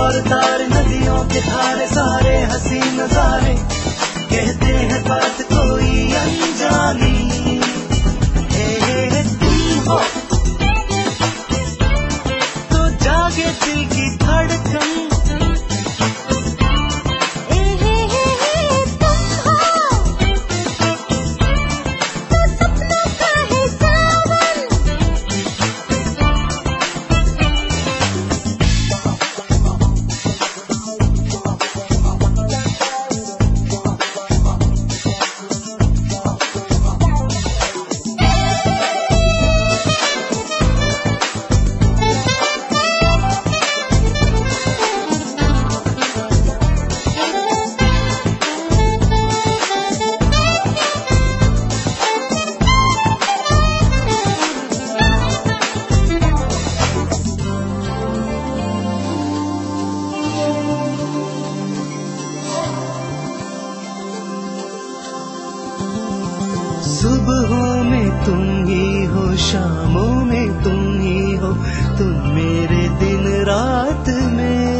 और तार नदियों के धारे सारे हंसी नजारे कहते हैं बात कोई अनजानी। तुम हो तो जागे दिल की धड़कन, सुबहों में तुम ही हो, शामों में तुम ही हो, तुम मेरे दिन रात में।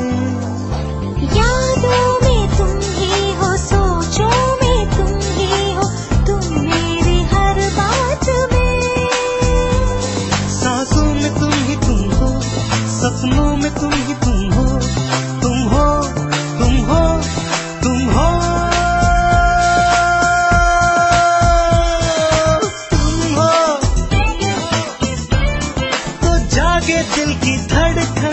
यादों में तुम ही हो, सोचों में तुम ही हो, तुम मेरे हर बात में। सांसों में तुम ही तुम हो, सपनों में तुम ही तुम हो, तुम हो तुम हो तुम हो। जागे दिल की धड़कन,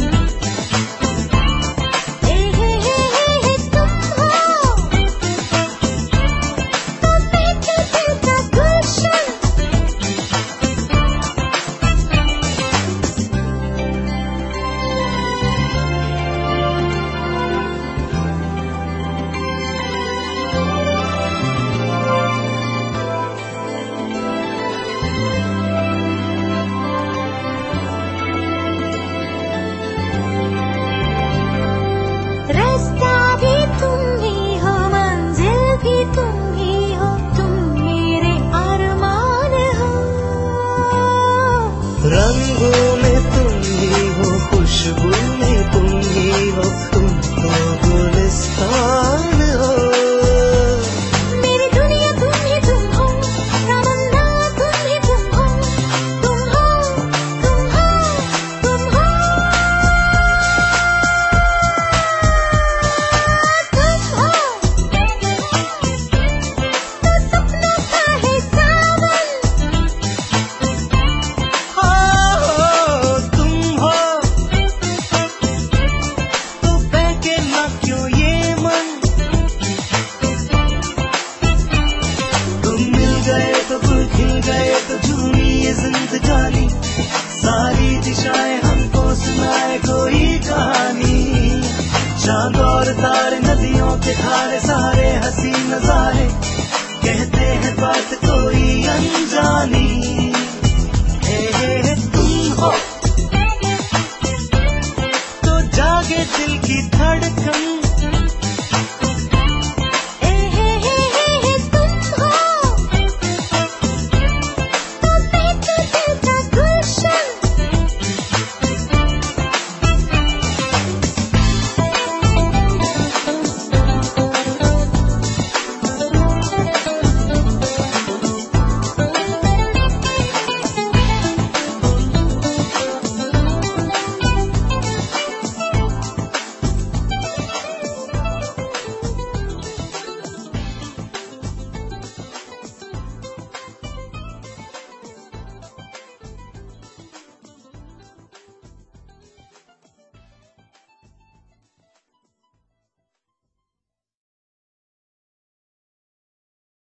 तुम हो तो बैठे दिल का गुलशन। रास्ता भी तुम ही हो, मंजिल भी तुम ही हो, तुम मेरे अरमान हो। रंगों में तुम ही हो, खुशबू में तुम ही हो, तुम तो गुलिस्तान हो। मेरी दुनिया तुम ही तुम हो, तमन्ना तुम ही तुम हो, तुम हो तुम हो तुम हो। जिंदगानी सारी दिशाएं हमको सुनाए कोई कहानी। चांद और तारे नदियों के धारे